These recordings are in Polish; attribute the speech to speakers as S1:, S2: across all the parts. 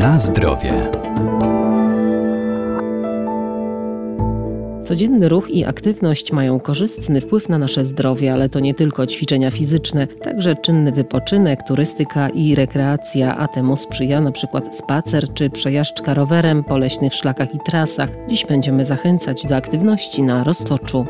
S1: Na zdrowie.
S2: Codzienny ruch i aktywność mają korzystny wpływ na nasze zdrowie, ale to nie tylko ćwiczenia fizyczne, także czynny wypoczynek, turystyka i rekreacja, a temu sprzyja na przykład spacer czy przejażdżka rowerem po leśnych szlakach i trasach. Dziś będziemy zachęcać do aktywności na Roztoczu.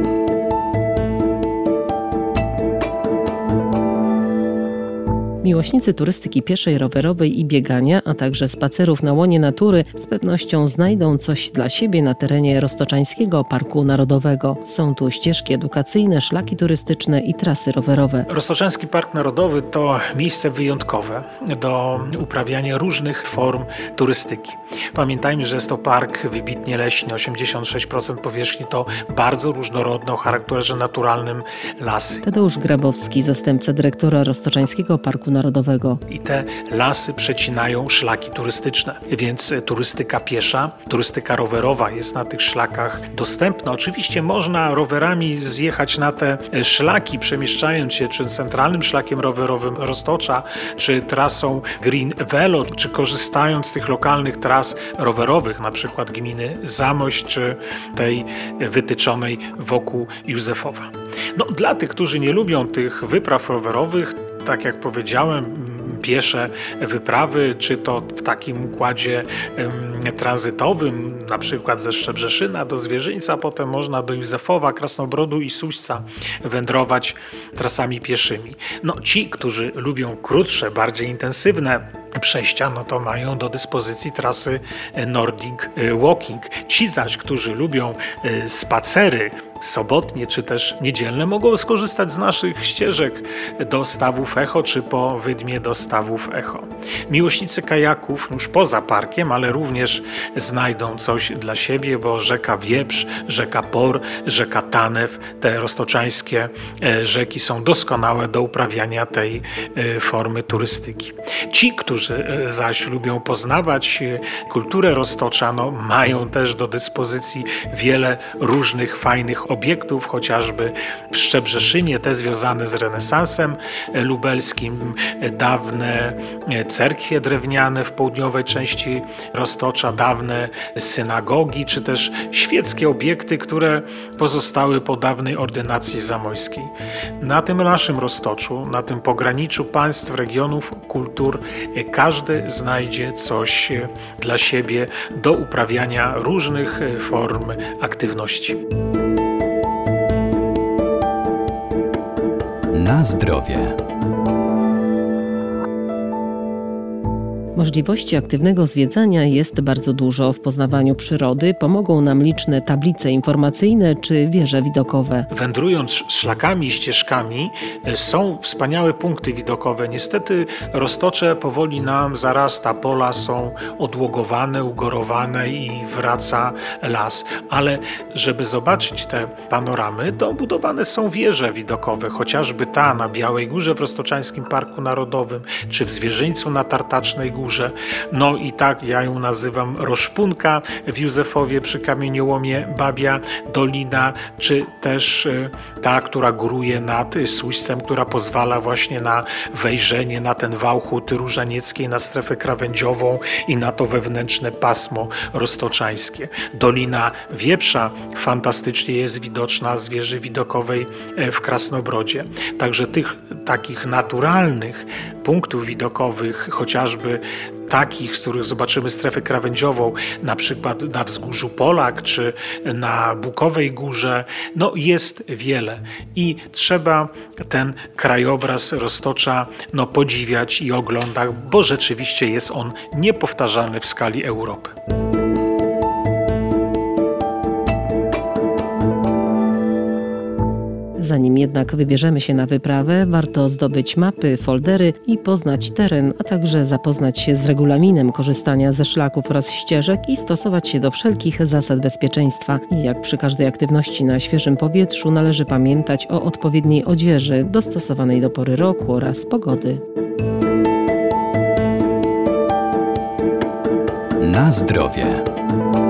S2: Miłośnicy turystyki pieszej, rowerowej i biegania, a także spacerów na łonie natury z pewnością znajdą coś dla siebie na terenie Roztoczańskiego Parku Narodowego. Są tu ścieżki edukacyjne, szlaki turystyczne i trasy rowerowe.
S3: Roztoczański Park Narodowy to miejsce wyjątkowe do uprawiania różnych form turystyki. Pamiętajmy, że jest to park wybitnie leśny, 86% powierzchni to bardzo różnorodne o charakterze naturalnym lasy.
S2: Tadeusz Grabowski, zastępca dyrektora Roztoczańskiego Parku Narodowego.
S3: I te lasy przecinają szlaki turystyczne, więc turystyka piesza, turystyka rowerowa jest na tych szlakach dostępna. Oczywiście można rowerami zjechać na te szlaki, przemieszczając się czy centralnym szlakiem rowerowym Roztocza, czy trasą Green Velo, czy korzystając z tych lokalnych tras rowerowych, na przykład gminy Zamość, czy tej wytyczonej wokół Józefowa. Dla tych, którzy nie lubią tych wypraw rowerowych, tak jak powiedziałem, piesze wyprawy, czy to w takim układzie tranzytowym, na przykład ze Szczebrzeszyna do Zwierzyńca, potem można do Józefowa, Krasnobrodu i Suśca wędrować trasami pieszymi. Ci, którzy lubią krótsze, bardziej intensywne przejścia, to mają do dyspozycji trasy Nordic Walking. Ci zaś, którzy lubią spacery sobotnie czy też niedzielne, mogą skorzystać z naszych ścieżek do stawów Echo czy po Wydmie do stawów Echo. Miłośnicy kajaków już poza parkiem, ale również znajdą coś dla siebie, bo rzeka Wieprz, rzeka Por, rzeka Tanew, te roztoczańskie rzeki są doskonałe do uprawiania tej formy turystyki. Ci, którzy zaś lubią poznawać kulturę Roztocza, mają też do dyspozycji wiele różnych fajnych obiektów, chociażby w Szczebrzeszynie, te związane z renesansem lubelskim, dawne cerkwie drewniane w południowej części Roztocza, dawne synagogi, czy też świeckie obiekty, które pozostały po dawnej ordynacji zamojskiej. Na tym naszym Roztoczu, na tym pograniczu państw, regionów, kultur, każdy znajdzie coś dla siebie do uprawiania różnych form aktywności.
S1: Na zdrowie.
S2: Możliwości aktywnego zwiedzania jest bardzo dużo. W poznawaniu przyrody pomogą nam liczne tablice informacyjne czy wieże widokowe.
S3: Wędrując szlakami i ścieżkami są wspaniałe punkty widokowe. Niestety Roztocze powoli nam zarasta, pola są odłogowane, ugorowane i wraca las. Ale żeby zobaczyć te panoramy, to budowane są wieże widokowe, chociażby ta na Białej Górze w Roztoczańskim Parku Narodowym, czy w Zwierzyńcu na Tartacznej Górze. I tak ja ją nazywam Roszpunka w Józefowie przy kamieniołomie Babia Dolina, czy też ta, która góruje nad Suścem, która pozwala właśnie na wejrzenie na ten wał Huty Różanieckiej, na strefę krawędziową i na to wewnętrzne pasmo roztoczańskie. Dolina Wieprza fantastycznie jest widoczna z wieży widokowej w Krasnobrodzie. Także tych takich naturalnych punktów widokowych, chociażby takich, z których zobaczymy strefę krawędziową, na przykład na wzgórzu Polak czy na Bukowej Górze, jest wiele i trzeba ten krajobraz Roztocza podziwiać i oglądać, bo rzeczywiście jest on niepowtarzalny w skali Europy.
S2: Zanim jednak wybierzemy się na wyprawę, warto zdobyć mapy, foldery i poznać teren, a także zapoznać się z regulaminem korzystania ze szlaków oraz ścieżek i stosować się do wszelkich zasad bezpieczeństwa. I jak przy każdej aktywności na świeżym powietrzu należy pamiętać o odpowiedniej odzieży dostosowanej do pory roku oraz pogody.
S1: Na zdrowie.